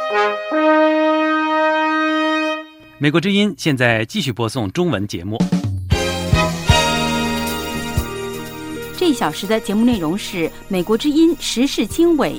美国之音现在继续播送中文节目。 这一小时的节目内容是美国之音时事经纬。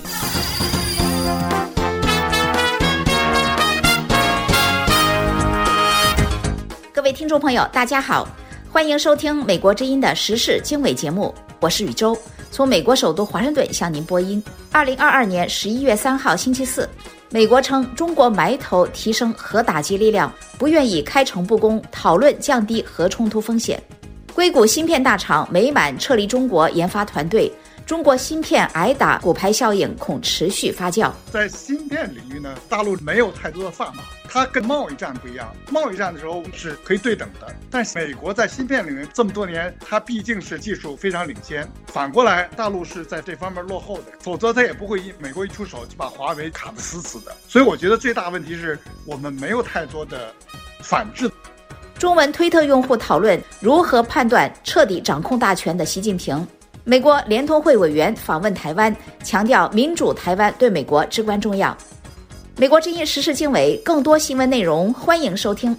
各位听众朋友大家好，欢迎收听美国之音的时事经纬节目，我是宇宙，从美国首都华盛顿向您播音。2022年11月3号星期四，美国称中国埋头提升核打击力量，不愿意开诚布公讨论降低核冲突风险。硅谷芯片大厂美满撤离中国研发团队，中国芯片挨打骨牌效应恐持续发酵。 在芯片领域呢，大陆没有太多的砝码，它跟贸易战不一样，贸易战的时候是可以对等的，但是美国在芯片领域这么多年，它毕竟是技术非常领先，反过来大陆是在这方面落后的，否则它也不会美国一出手就把华为卡得死死的。所以我觉得最大问题是我们没有太多的反制。 中文推特用户讨论如何判断彻底掌控大权的习近平。美国联通会委员访问台湾，强调民主台湾对美国至关重要。美国之音时事经纬，更多新闻内容欢迎收听。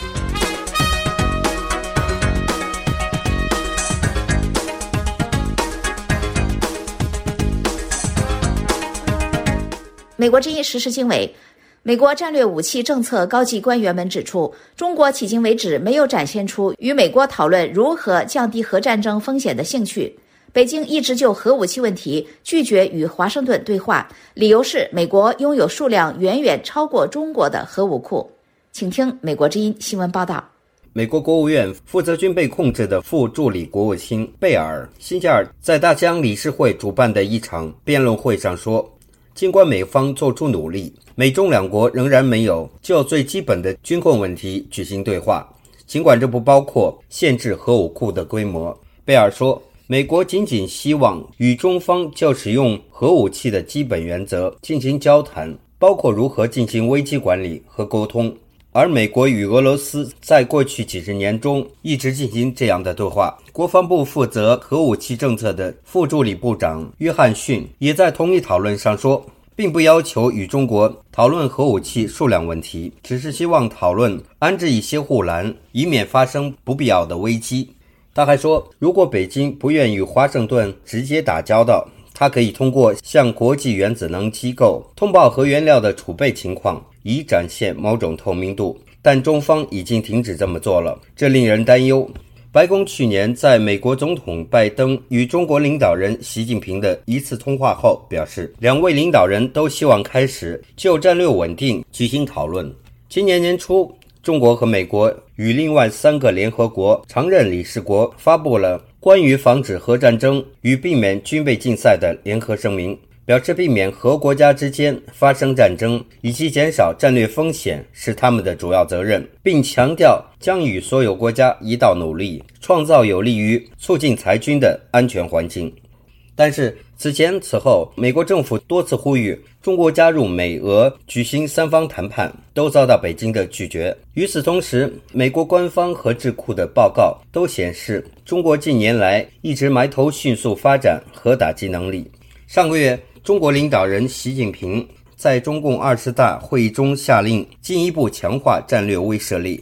美国之音时事经纬，美国战略武器政策高级官员们指出，中国迄今为止没有展现出与美国讨论如何降低核战争风险的兴趣。北京一直就核武器问题拒绝与华盛顿对话，理由是美国拥有数量远远超过中国的核武库。请听美国之音新闻报道。 美国国务院负责军备控制的副助理国务卿贝尔·辛加尔在大西洋理事会主办的一场辩论会上说，尽管美方做出努力，美中两国仍然没有就最基本的军控问题举行对话，尽管这不包括限制核武库的规模。贝尔说，美国仅仅希望与中方就使用核武器的基本原则进行交谈，包括如何进行危机管理和沟通。而美国与俄罗斯在过去几十年中一直进行这样的对话。国防部负责核武器政策的副助理部长约翰逊也在同一讨论上说，并不要求与中国讨论核武器数量问题，只是希望讨论安置一些护栏，以免发生不必要的危机。他还说，如果北京不愿与华盛顿直接打交道，他可以通过向国际原子能机构通报核原料的储备情况，以展现某种透明度，但中方已经停止这么做了，这令人担忧。白宫去年在美国总统拜登与中国领导人习近平的一次通话后表示，两位领导人都希望开始就战略稳定举行讨论。今年年初，中国和美国与另外3个联合国常任理事国发布了关于防止核战争与避免军备竞赛的联合声明，表示避免核国家之间发生战争以及减少战略风险是他们的主要责任，并强调将与所有国家一道努力，创造有利于促进裁军的安全环境。但是此前此后，美国政府多次呼吁中国加入美俄举行3方谈判，都遭到北京的拒绝。与此同时，美国官方和智库的报告都显示，中国近年来一直埋头迅速发展核打击能力。上个月，中国领导人习近平在中共20大会议中下令进一步强化战略威慑力。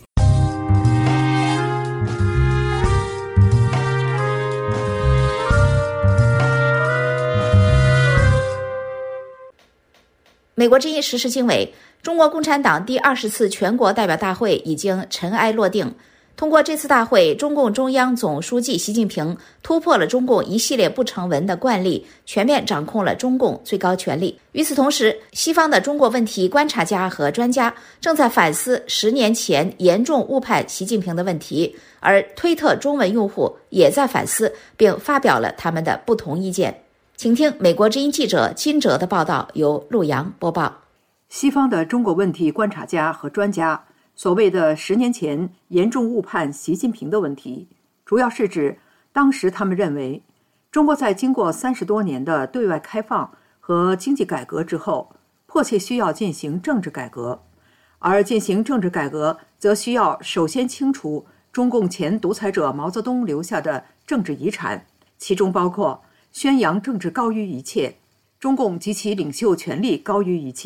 美国之音时事经纬，中国共产党第20次全国代表大会已经尘埃落定。通过这次大会，中共中央总书记习近平突破了中共一系列不成文的惯例，全面掌控了中共最高权力。与此同时，西方的中国问题观察家和专家正在反思10年前严重误判习近平的问题，而推特中文用户也在反思，并发表了他们的不同意见。请听美国之音记者金哲的报道，由陆阳播报。 西方的中国问题观察家和专家所谓的10年前严重误判习近平的问题，主要是指当时他们认为，中国在经过30多年的对外开放和经济改革之后，迫切需要进行政治改革，而进行政治改革则需要首先清除中共前独裁者毛泽东留下的政治遗产，其中包括宣扬政治高于一切，中共及其领袖权力高于一切，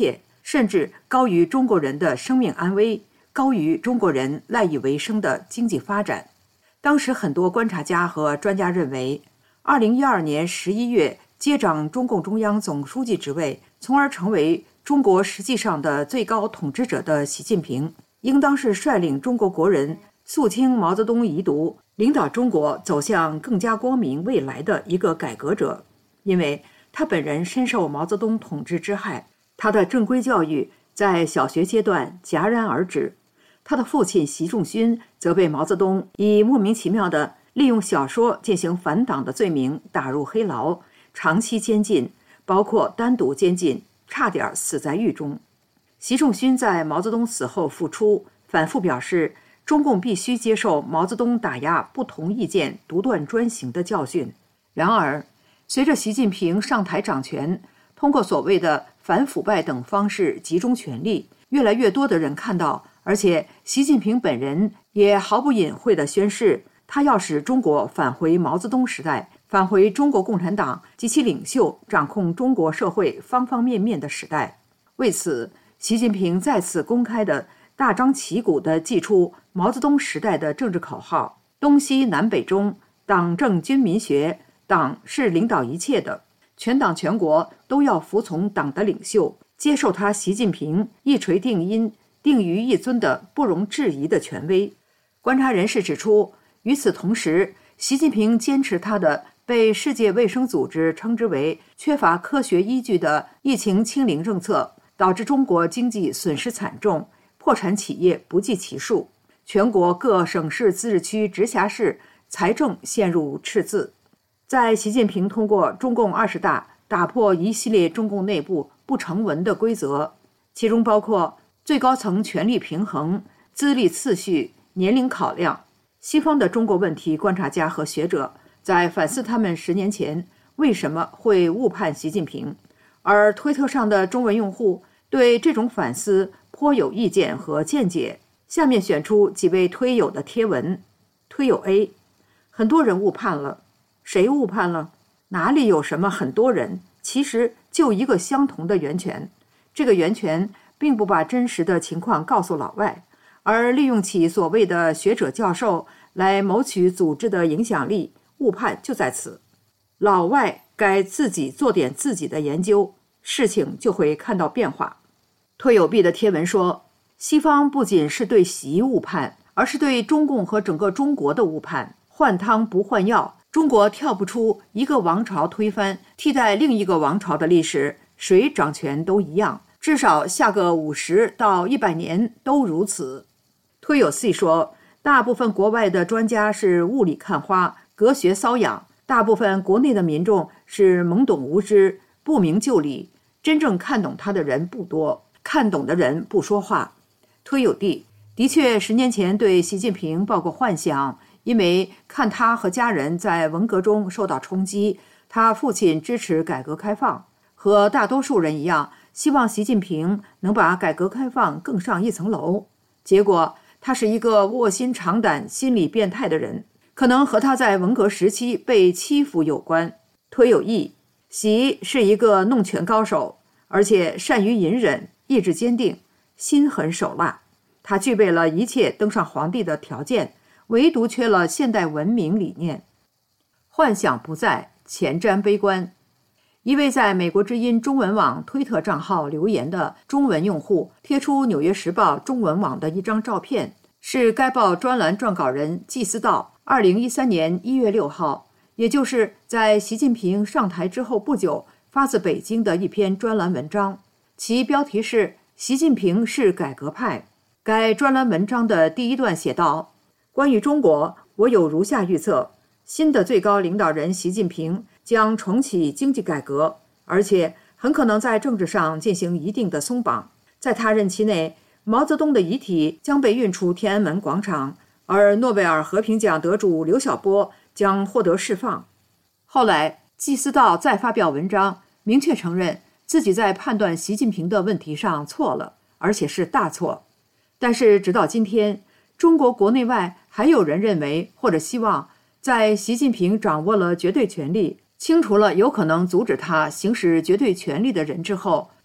甚至高于中国人的生命安危，高于中国人赖以为生的经济发展。当时很多观察家和专家认为，2012年11月接掌中共中央总书记职位，从而成为中国实际上的最高统治者的习近平，应当是率领中国国人肃清毛泽东遗毒，领导中国走向更加光明未来的一个改革者。因为他本人深受毛泽东统治之害，他的正规教育在小学阶段戛然而止。他的父亲习仲勋则被毛泽东以莫名其妙的利用小说进行反党的罪名打入黑牢，长期监禁，包括单独监禁，差点死在狱中。习仲勋在毛泽东死后复出，反复表示中共必须接受毛泽东打压不同意见、独断专行的教训。然而，随着习近平上台掌权，通过所谓的反腐败等方式集中权力，越来越多的人看到，而且习近平本人也毫不隐晦地宣示，他要使中国返回毛泽东时代，返回中国共产党及其领袖掌控中国社会方方面面的时代。为此，习近平再次公开地大张旗鼓地祭出毛泽东时代的政治口号：东西南北中，党政军民学，党是领导一切的，全党全国都要服从党的领袖，接受他习近平一锤定音、定于一尊的不容置疑的权威。观察人士指出，与此同时，习近平坚持他的被世界卫生组织称之为缺乏科学依据的疫情清零政策，导致中国经济损失惨重，破产企业不计其数，全国各省市自治区直辖市财政陷入赤字。在习近平通过中共20大打破一系列中共内部不成文的规则，其中包括最高层权力平衡、资历次序、年龄考量。西方的中国问题观察家和学者在反思他们10年前为什么会误判习近平，而推特上的中文用户对这种反思颇有意见和见解。下面选出几位推友的贴文。推友 A： 很多人误判了。谁误判了？哪里有什么很多人？其实就一个相同的源泉。这个源泉并不把真实的情况告诉老外，而利用起所谓的学者教授来谋取组织的影响力，误判就在此。老外该自己做点自己的研究，事情就会看到变化。推友 B 的贴文说，西方不仅是对习误判，而是对中共和整个中国的误判。换汤不换药，中国跳不出一个王朝推翻替代另一个王朝的历史，谁掌权都一样，至少下个50到100年都如此。推友 C 说，大部分国外的专家是雾里看花、隔靴搔痒，大部分国内的民众是懵懂无知、不明就里，真正看懂他的人不多，看懂的人不说话。推友 D 的确10年前对习近平抱过幻想，因为看他和家人在文革中受到冲击，他父亲支持改革开放，和大多数人一样，希望习近平能把改革开放更上一层楼。结果他是一个卧薪尝胆、心理变态的人，可能和他在文革时期被欺负有关。推友 E： 习是一个弄权高手，而且善于隐忍，意志坚定，心狠手辣。他具备了一切登上皇帝的条件，唯独缺了现代文明理念。幻想不在，前瞻悲观。一位在美国之音中文网推特账号留言的中文用户贴出《纽约时报》中文网的一张照片，是该报专栏撰稿人季思道2013年1月6号，也就是在习近平上台之后不久发自北京的一篇专栏文章，其标题是习近平是改革派。该专栏文章的第一段写道，关于中国，我有如下预测：新的最高领导人习近平将重启经济改革，而且很可能在政治上进行一定的松绑。在他任期内，毛泽东的遗体将被运出天安门广场，而诺贝尔和平奖得主刘晓波将获得释放。后来，季思道再发表文章，明确承认自己在判断习近平的问题上错了，而且是大错。但是直到今天，中国国内外还有人认为或者希望，在习近平掌握了绝对权力，清除了有可能阻止他行使绝对权力的人之后，他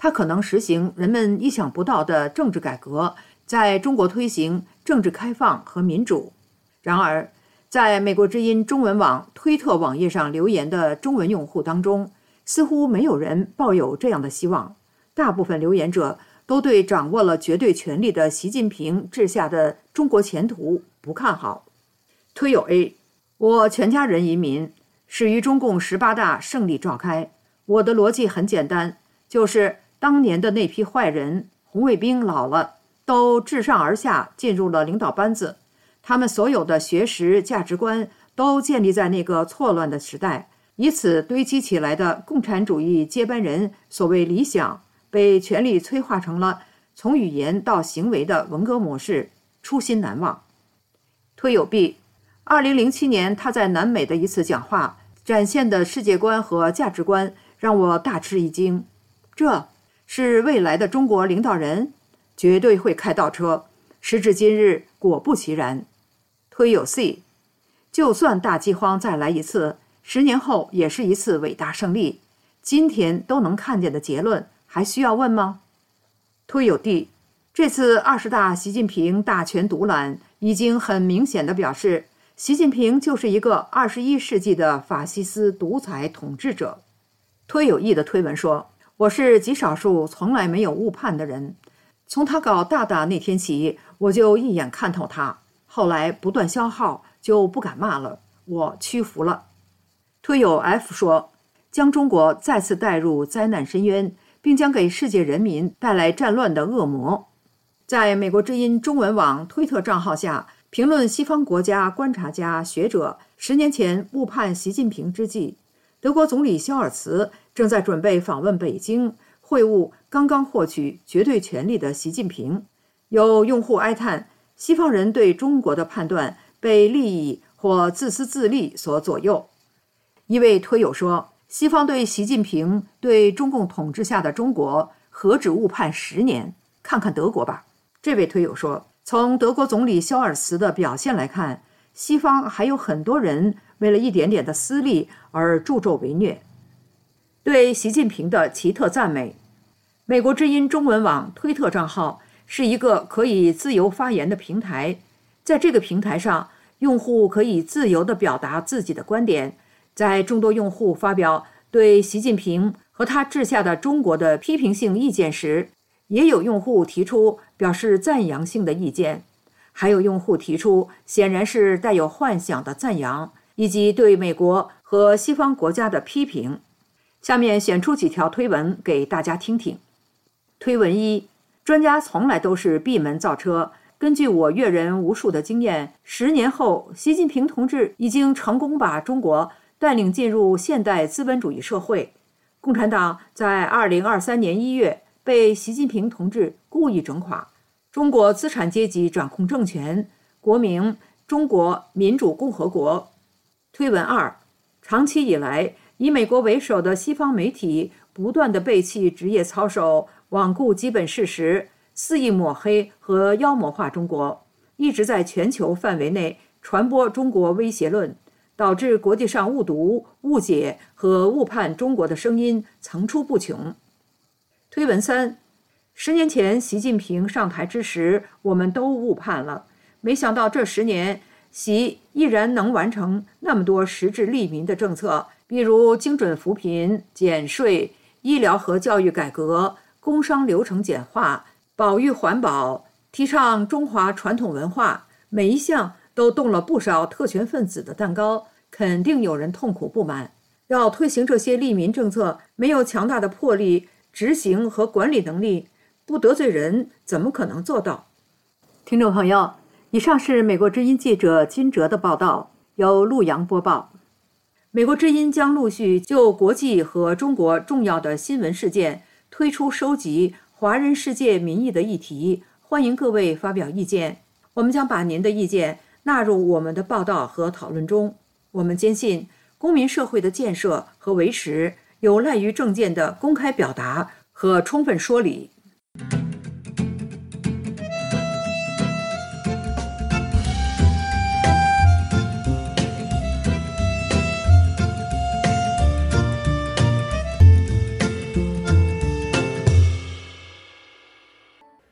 他可能实行人们意想不到的政治改革，在中国推行政治开放和民主。然而，在美国之音中文网推特网页上留言的中文用户当中，似乎没有人抱有这样的希望。大部分留言者都对掌握了绝对权力的习近平治下的中国前途不看好。推友 A： 我全家人移民，始于中共18大胜利召开。我的逻辑很简单，就是当年的那批坏人，红卫兵老了，都自上而下进入了领导班子，他们所有的学识价值观都建立在那个错乱的时代，以此堆积起来的共产主义接班人所谓理想，被权力催化成了从语言到行为的文革模式，初心难忘。推友 B： 2007年他在南美的一次讲话展现的世界观和价值观让我大吃一惊，这是未来的中国领导人，绝对会开倒车。时至今日，果不其然。推友 C： 就算大饥荒再来一次，10年后也是一次伟大胜利。今天都能看见的结论，还需要问吗？推友 D： 这次20大习近平大权独揽，已经很明显地表示，习近平就是一个21世纪的法西斯独裁统治者。推友 E 的推文说，我是极少数从来没有误判的人，从他搞大大那天起，我就一眼看透他，后来不断消耗，就不敢骂了，我屈服了。推友 F 说，将中国再次带入灾难深渊，并将给世界人民带来战乱的恶魔。在美国之音中文网推特账号下评论西方国家观察家学者10年前误判习近平之际，德国总理肖尔茨正在准备访问北京，会晤刚刚获取绝对权力的习近平。有用户哀叹，西方人对中国的判断被利益或自私自利所左右。一位推友说，西方对习近平对中共统治下的中国何止误判10年，看看德国吧。这位推友说，从德国总理肖尔茨的表现来看，西方还有很多人为了一点点的私利而助纣为虐。对习近平的奇特赞美。美国之音中文网推特账号是一个可以自由发言的平台，在这个平台上，用户可以自由地表达自己的观点。在众多用户发表对习近平和他治下的中国的批评性意见时，也有用户提出表示赞扬性的意见，还有用户提出显然是带有幻想的赞扬，以及对美国和西方国家的批评。下面选出几条推文给大家听听。推文1：专家从来都是闭门造车。根据我阅人无数的经验，10年后，习近平同志已经成功把中国带领进入现代资本主义社会。共产党在2023年1月被习近平同志故意整垮，中国资产阶级掌控政权，国名中国民主共和国。推文2：长期以来，以美国为首的西方媒体不断地背弃职业操守，罔顾基本事实，肆意抹黑和妖魔化中国，一直在全球范围内传播中国威胁论，导致国际上误读、误解和误判中国的声音层出不穷。推文3： 10年前习近平上台之时，我们都误判了，没想到这10年，习依然能完成那么多实质利民的政策，比如精准扶贫、减税、医疗和教育改革、工商流程简化、保育环保、提倡中华传统文化，每一项都动了不少特权分子的蛋糕，肯定有人痛苦不满。要推行这些利民政策，没有强大的魄力、执行和管理能力，不得罪人，怎么可能做到？听众朋友，以上是美国之音记者金哲的报道，由陆阳播报。美国之音将陆续就国际和中国重要的新闻事件推出收集华人世界民意的议题，欢迎各位发表意见。我们将把您的意见纳入我们的报道和讨论中。我们坚信，公民社会的建设和维持有赖于政见的公开表达和充分说理。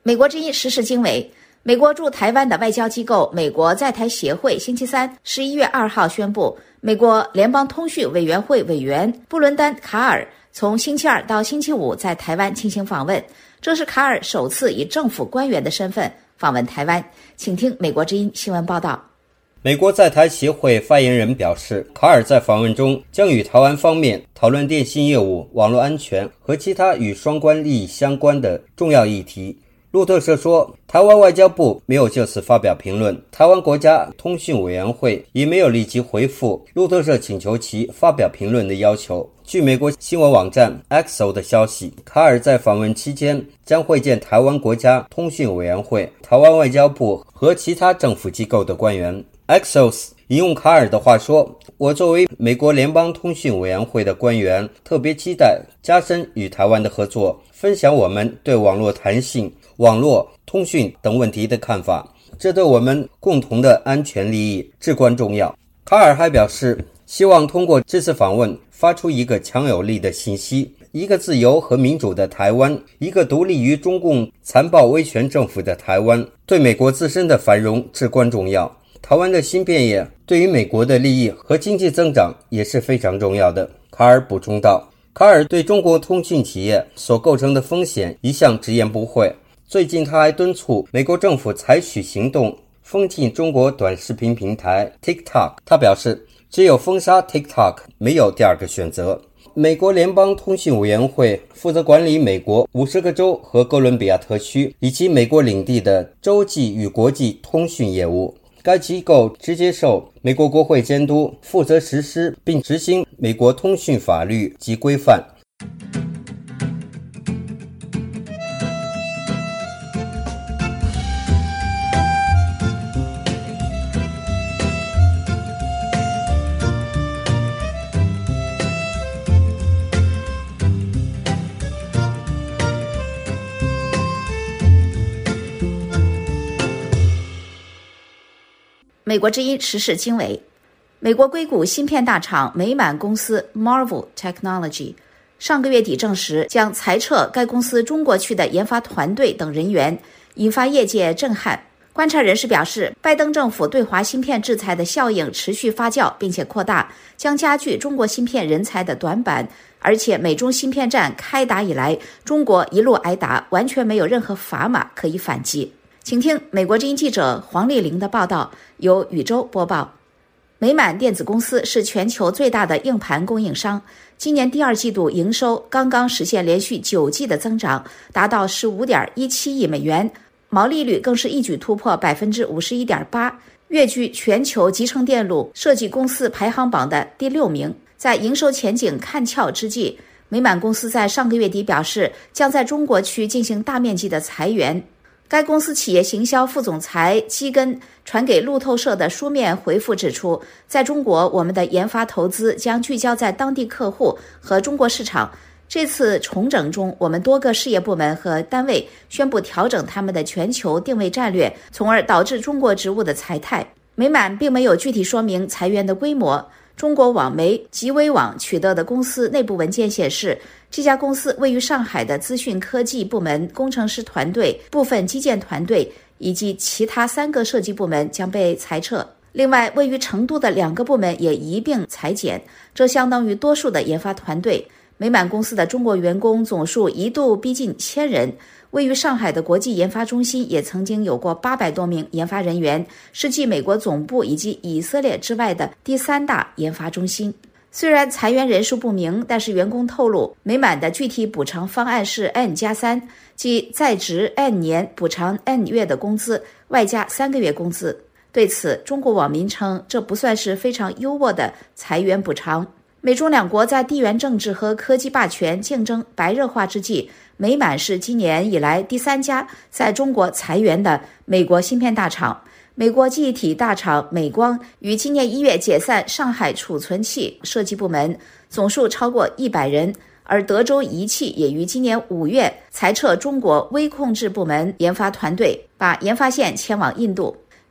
美国之音时事经纬，美国驻台湾的外交机构美国在台协会星期三11月2号宣布，美国联邦通讯委员会委员布伦丹·卡尔从星期二到星期五在台湾进行访问，这是卡尔首次以政府官员的身份访问台湾。请听美国之音新闻报道。 美国在台协会发言人表示，卡尔在访问中将与台湾方面讨论电信业务、网络安全和其他与双关利益相关的重要议题。路透社说，台湾外交部没有就此发表评论，台湾国家通讯委员会也没有立即回复路透社请求其发表评论的要求。据美国新闻网站 Axios 的消息，卡尔在访问期间将会见台湾国家通讯委员会、台湾外交部和其他政府机构的官员。Axios 引用卡尔的话说，我作为美国联邦通讯委员会的官员，特别期待加深与台湾的合作，分享我们对网络弹性、网络通讯等问题的看法，这对我们共同的安全利益至关重要。卡尔还表示，希望通过这次访问发出一个强有力的信息，一个自由和民主的台湾，一个独立于中共残暴威权政府的台湾，对美国自身的繁荣至关重要。台湾的芯片业对于美国的利益和经济增长也是非常重要的。卡尔补充道，卡尔对中国通讯企业所构成的风险一向直言不讳，最近他还敦促美国政府采取行动封禁中国短视频平台 TikTok。 他表示，只有封杀 TikTok， 没有第二个选择。美国联邦通讯委员会负责管理美国50个州和哥伦比亚特区以及美国领地的洲际与国际通讯业务，该机构直接受美国国会监督，负责实施并执行美国通讯法律及规范。 美国之音时事经纬，美国硅谷芯片大厂美满公司 Marvell Technology 上个月底证实将裁撤该公司中国区的研发团队等人员，引发业界震撼。观察人士表示，拜登政府对华芯片制裁的效应持续发酵并且扩大，将加剧中国芯片人才的短板，而且美中芯片战开打以来，中国一路挨打，完全没有任何砝码可以反击。请听美国之音记者黄丽玲的报道，由宇宙播报。美满电子公司是全球最大的硬盘供应商，今年第二季度营收刚刚实现连续9季的增长，达到 15.17 亿美元，毛利率更是一举突破 51.8%， 跃居全球集成电路设计公司排行榜的第6名。在营收前景看俏之际，美满公司在上个月底表示，将在中国区进行大面积的裁员。该公司企业行销副总裁基根传给路透社的书面回复指出，在中国，我们的研发投资将聚焦在当地客户和中国市场。这次重整中，我们多个事业部门和单位宣布调整他们的全球定位战略，从而导致中国职务的裁汰。美满并没有具体说明裁员的规模。中国网媒极微网取得的公司内部文件显示，这家公司位于上海的资讯科技部门工程师团队、部分基建团队以及其他3个设计部门将被裁撤。另外，位于成都的2个部门也一并裁减，这相当于多数的研发团队。美满公司的中国员工总数一度逼近1000人，位于上海的国际研发中心也曾经有过800多名研发人员，是继美国总部以及以色列之外的第3大研发中心。虽然裁员人数不明，但是员工透露，美满的具体补偿方案是 N+3， 即在职 N 年补偿 N 月的工资，外加3个月工资。对此，中国网民称这不算是非常优渥的裁员补偿。美中两国在地缘政治和科技霸权竞争白热化之际，美满是今年以来第3家在中国裁员的美国芯片大厂。美国记忆体大厂美光于今年1月解散上海储存器设计部门，总数超过100人，而德州仪器也于今年5月裁撤中国微控制部门研发团队，把研发线迁往印度。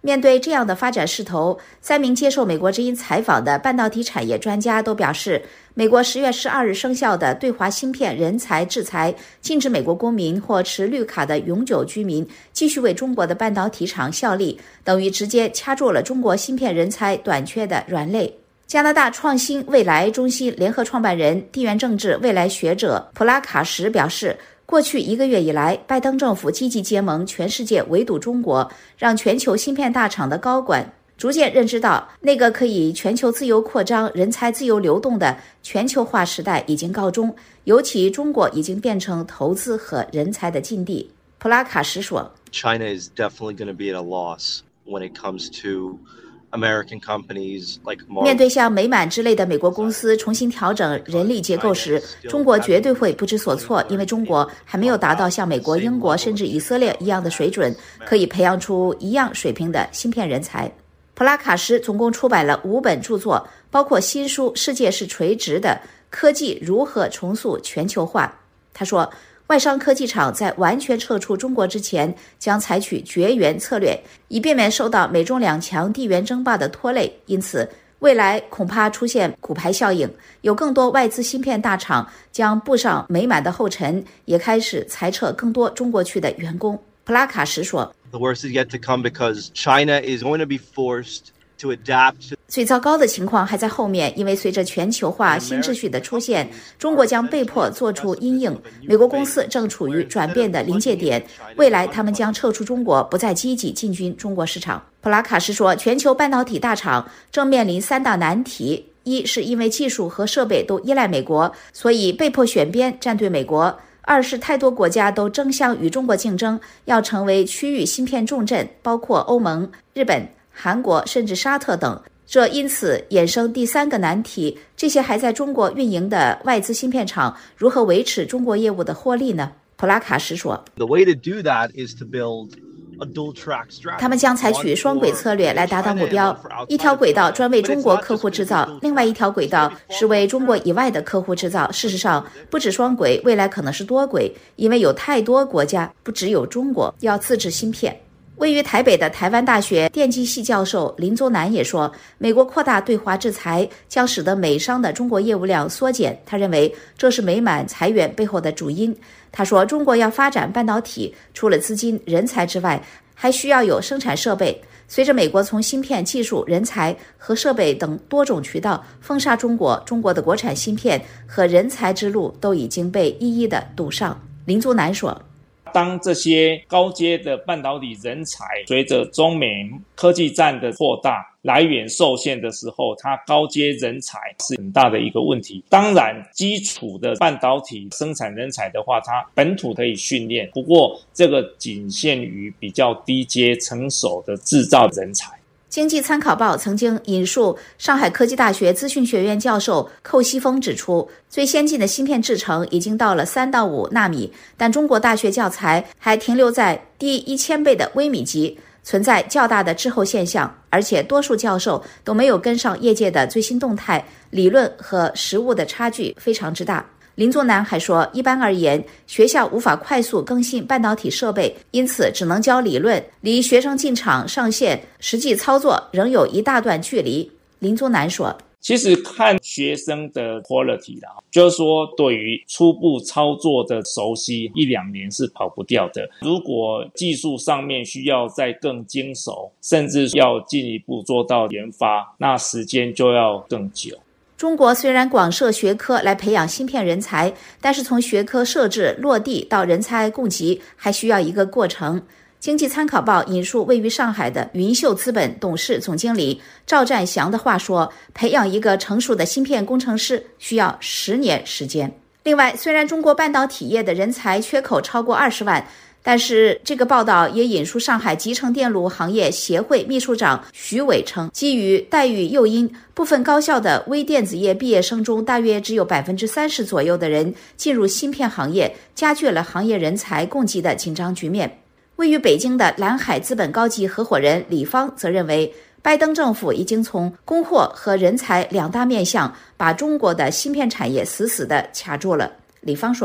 面对这样的发展势头，3名接受美国之音采访的半导体产业专家都表示，美国10月12日生效的对华芯片人才制裁，禁止美国公民或持绿卡的永久居民继续为中国的半导体厂效力，等于直接掐住了中国芯片人才短缺的软肋。加拿大创新未来中心联合创办人、地缘政治未来学者普拉卡什表示，过去1个月以来，拜登政府积极结盟全世界围堵中国，让全球芯片大厂的高管逐渐认知到，那个可以全球自由扩张、人才自由流动的全球化时代已经告终，尤其中国已经变成投资和人才的禁地。普拉卡什说 China is definitely going to be at a loss when it comes to American companies like Marvel. 面对像美满之类的美国公司重新调整人力结构时，中国绝对会不知所措，因为中国还没有达到像美国、英国甚至以色列一样的水准，可以培养出一样水平的芯片人才。普拉卡什总共出版了5本著作，包括新书《世界是垂直的：科技如何重塑全球化》。他说，外商科技厂在完全撤出中国之前，将采取绝缘策略，以避免受到美中两强地缘争霸的拖累。因此，未来恐怕出现骨牌效应，有更多外资芯片大厂将步上美满的后尘，也开始裁撤更多中国区的员工。普拉卡什说 The worst is yet to come because China is going to be forced to adapt to 最糟糕的情况还在后面，因为随着全球化新秩序的出现，中国将被迫做出因应。美国公司正处于转变的临界点，未来他们将撤出中国，不再积极进军中国市场。普拉卡什说，全球半导体大厂正面临3大难题：一是因为技术和设备都依赖美国，所以被迫选边站队美国；二是太多国家都争相与中国竞争，要成为区域芯片重镇，包括欧盟、日本、韩国甚至沙特等。这因此衍生第3个难题，这些还在中国运营的外资芯片厂如何维持中国业务的获利呢？普拉卡什说 The way to do that is to build a dual track strategy. 他们将采取双轨策略来达到目标，一条轨道专为中国客户制造，另外一条轨道是为中国以外的客户制造。事实上，不止双轨，未来可能是多轨，因为有太多国家，不只有中国，要自制芯片。位于台北的台湾大学电机系教授林宗南也说，美国扩大对华制裁将使得美商的中国业务量缩减，他认为这是美满裁员背后的主因。他说，中国要发展半导体，除了资金、人才之外，还需要有生产设备。随着美国从芯片技术、人才和设备等多种渠道封杀中国，中国的国产芯片和人才之路都已经被一一的堵上。林宗南说， 当这些高阶的半导体人才随着中美科技战的扩大来源受限的时候，它高阶人才是很大的一个问题。当然基础的半导体生产人才的话，它本土可以训练，不过这个仅限于比较低阶成熟的制造人才。 经济参考报曾经引述上海科技大学资讯学院教授寇西峰指出，最先进的芯片制程已经到了3到5纳米，但中国大学教材还停留在低1000倍的微米级，存在较大的滞后现象，而且多数教授都没有跟上业界的最新动态，理论和实务的差距非常之大。林宗南还说，一般而言，学校无法快速更新半导体设备，因此只能教理论，离学生进厂上线实际操作仍有一大段距离。林宗南说， 其实看学生的 quality 啦，就是说对于初步操作的熟悉1-2年是跑不掉的。如果技术上面需要再更精熟，甚至要进一步做到研发，那时间就要更久。 中国虽然广设学科来培养芯片人才，但是从学科设置落地到人才供给还需要一个过程。经济参考报引述位于上海的云秀资本董事总经理赵占祥的话说，培养一个成熟的芯片工程师需要10年时间。另外，虽然中国半导体业的人才缺口超过20万，但是这个报道也引述上海集成电路行业协会秘书长徐伟称，基于待遇诱因，部分高校的微电子业毕业生中大约只有30%左右的人进入芯片行业，加剧了行业人才供给的紧张局面。位于北京的蓝海资本高级合伙人李芳则认为，拜登政府已经从供货和人才2大面向把中国的芯片产业死死地卡住了。李芳说，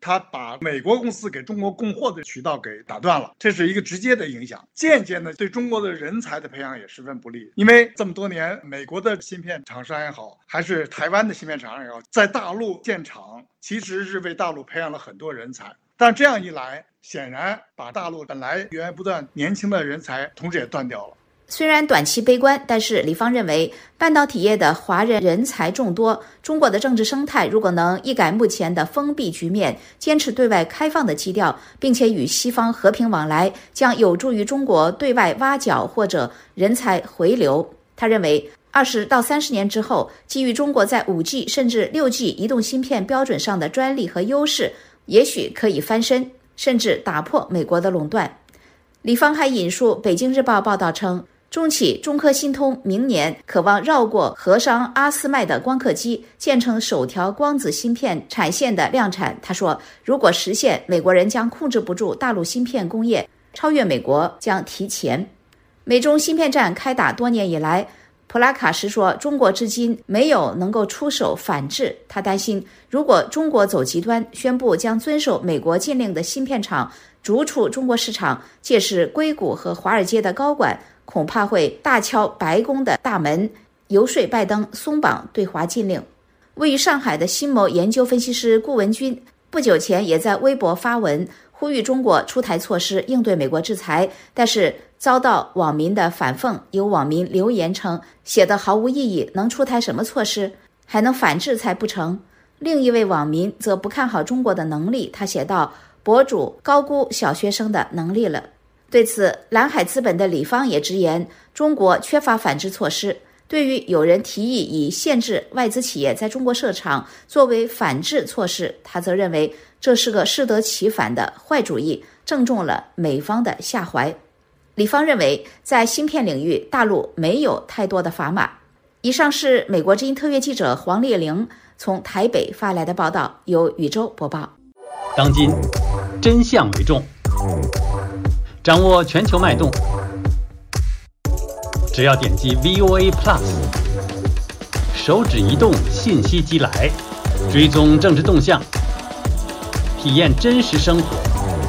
他把美国公司给中国供货的渠道给打断了，这是一个直接的影响。间接呢，对中国的人才的培养也十分不利，因为这么多年，美国的芯片厂商也好，还是台湾的芯片厂商也好，在大陆建厂，其实是为大陆培养了很多人才。但这样一来，显然把大陆本来源源不断年轻的人才，同时也断掉了。 虽然短期悲观，但是李方认为，半导体业的华人人才众多，中国的政治生态如果能一改目前的封闭局面，坚持对外开放的基调，并且与西方和平往来，将有助于中国对外挖角或者人才回流。他认为20到30年之后，基于中国在 5G 甚至 6G 移动芯片标准上的专利和优势，也许可以翻身，甚至打破美国的垄断。李方还引述北京日报报道称，中企中科新通明年渴望绕过荷商阿斯麦的光刻机，建成首条光子芯片产线的量产。他说，如果实现，美国人将控制不住大陆芯片工业，超越美国将提前。美中芯片战开打多年以来，普拉卡什说，中国至今没有能够出手反制。他担心，如果中国走极端，宣布将遵守美国禁令的芯片厂逐出中国市场，届时硅谷和华尔街的高管恐怕会大敲白宫的大门，游说拜登松绑对华禁令。位于上海的新谋研究分析师顾文军不久前也在微博发文，呼吁中国出台措施应对美国制裁，但是遭到网民的反讽。有网民留言称，写的毫无意义，能出台什么措施？还能反制裁不成？另一位网民则不看好中国的能力，他写道，博主高估小学生的能力了。对此，蓝海资本的李方也直言，中国缺乏反制措施。对于有人提议以限制外资企业在中国设厂作为反制措施，他则认为这是个适得其反的坏主意，正中了美方的下怀。李方认为，在芯片领域，大陆没有太多的砝码。以上是美国之音特约记者黄丽玲从台北发来的报道，由宇宙播报。 当今真相为重，掌握全球脉动，只要点击 VOA Plus， 手指移动，信息即来，追踪政治动向，体验真实生活，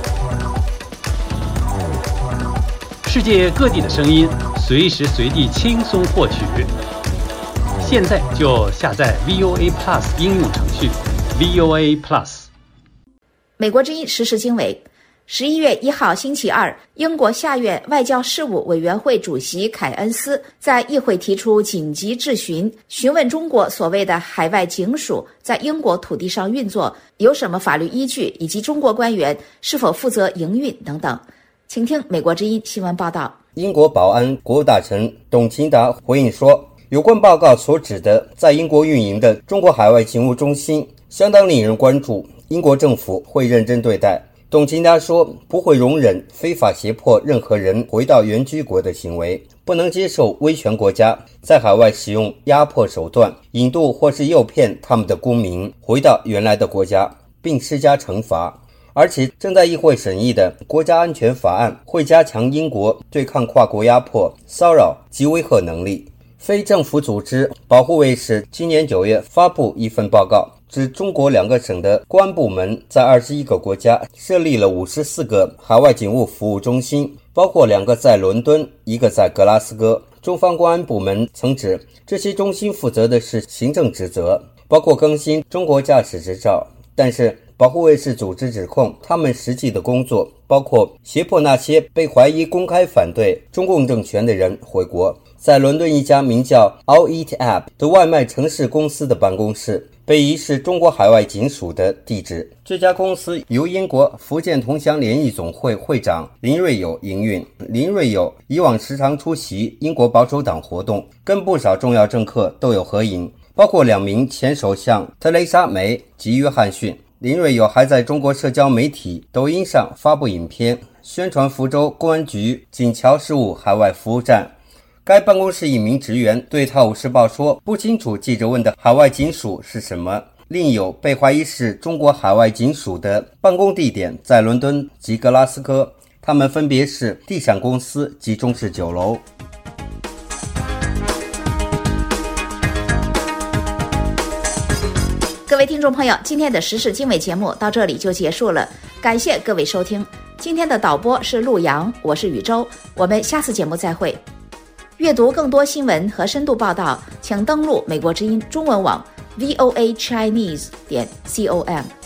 世界各地的声音，随时随地轻松获取。现在就下载 VOA Plus 应用程序 VOA Plus。 美国之音时事经纬，11月1号星期二，英国下院外交事务委员会主席凯恩斯在议会提出紧急质询，询问中国所谓的海外警署在英国土地上运作有什么法律依据，以及中国官员是否负责营运等等。请听美国之音新闻报道。 英国保安国务大臣董勤达回应说，有关报告所指的在英国运营的中国海外警务中心相当令人关注，英国政府会认真对待。董勤达说，不会容忍非法胁迫任何人回到原居国的行为，不能接受威权国家在海外使用压迫手段，引渡或是诱骗他们的公民回到原来的国家，并施加惩罚。而且正在议会审议的国家安全法案会加强英国对抗跨国压迫、骚扰及威吓能力。非政府组织保护卫士今年9月发布一份报告，指中国2个省的公安部门在21个国家设立了54个海外警务服务中心，包括2个在伦敦，1个在格拉斯哥。中方公安部门曾指，这些中心负责的是行政职责，包括更新中国驾驶执照，但是保护卫士组织指控他们实际的工作包括胁迫那些被怀疑公开反对中共政权的人回国。在伦敦一家名叫 All Eat App 的外卖城市公司的办公室被疑是中国海外警署的地址。这家公司由英国福建同乡联谊总会会长林瑞友营运。林瑞友以往时常出席英国保守党活动，跟不少重要政客都有合影，包括2名前首相特蕾莎梅及约翰逊。林瑞友还在中国社交媒体抖音上发布影片，宣传福州公安局锦桥事务海外服务站。该办公室一名职员对《泰晤士报》说，不清楚记者问的海外警署是什么。另有被怀疑是中国海外警署的办公地点在伦敦及格拉斯哥，他们分别是地产公司及中式酒楼。 各位位听众朋友，今天的时事经纬节目到这里就结束了，感谢各位收听。今天的导播是陆阳，我是宇宙，我们下次节目再会。阅读更多新闻和深度报道，请登录美国之音中文网 voachinese.com。